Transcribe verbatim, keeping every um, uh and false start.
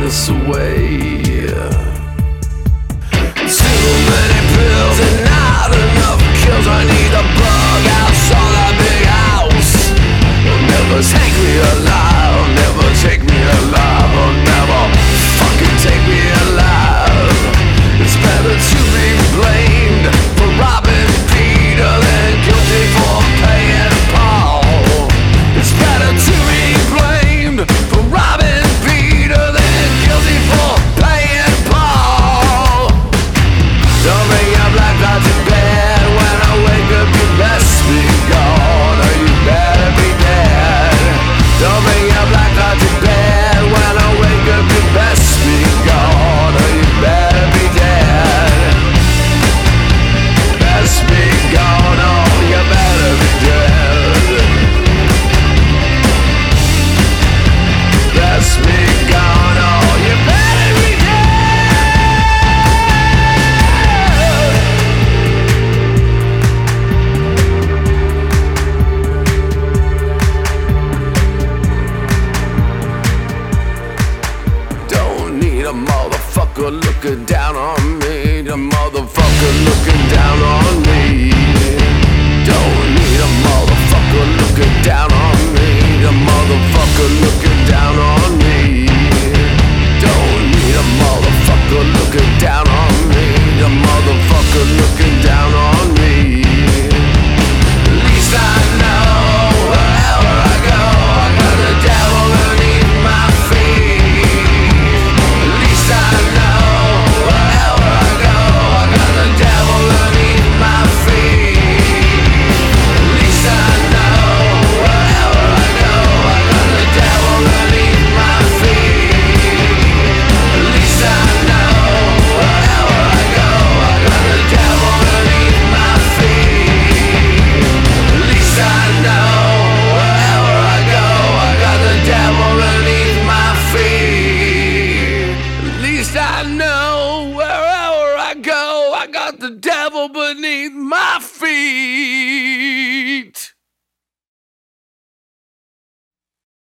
this away. Too many pills and not enough kills. I need a bug outside that big house. Will never take me alive, never take me alive, will never fucking take me alive. It's better to be blamed for robbing Peter than guilty for paying Paul. It's better to be blamed for robbing Peter than guilty for paying Paul. Don't bring your black cloud to bed. When I wake up you best be gone, or you better be dead. Don't bring your black cloud to bed. When I wake up you best be gone, or you better be dead. Best be gone, or you better be dead. Best be gone, or you better be dead. Don't need a motherfucker looking down on me. The motherfucker looking down on me. Don't need a motherfucker looking down on me. The motherfucker looking down on me. Don't need a motherfucker looking down on me. The motherfucker looking down on me. At least I know wherever I go, I got the devil beneath my feet. At least I know wherever I go, I got the devil beneath my feet. At least I know wherever I go, I got the devil beneath my feet. At least I know wherever I go, I got the devil beneath my feet. At least I know wherever I go, I got the devil beneath my feet. At least I know wherever I go, I got the devil beneath my